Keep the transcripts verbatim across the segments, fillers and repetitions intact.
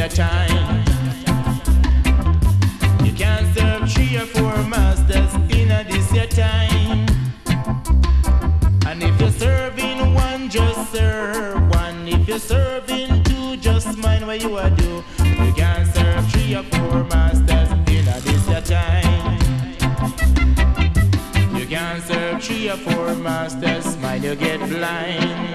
your time. You can't serve three or four masters in a this your time. And if you're serving one, just serve one. If you're serving two, just mind what you are do. You can't serve three or four masters in a this your time. You can't serve three or four masters, mind you get blind.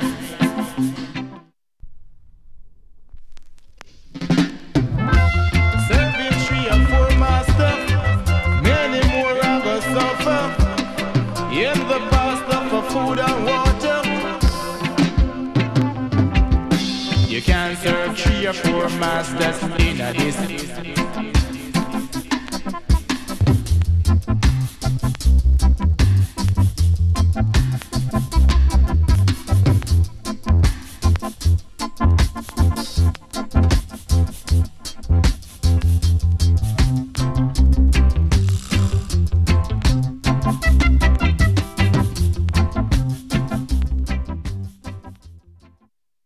Serving three or four masters, many more are gonna suffer. In the pastor for food and water. You can't serve three or four masters in a this.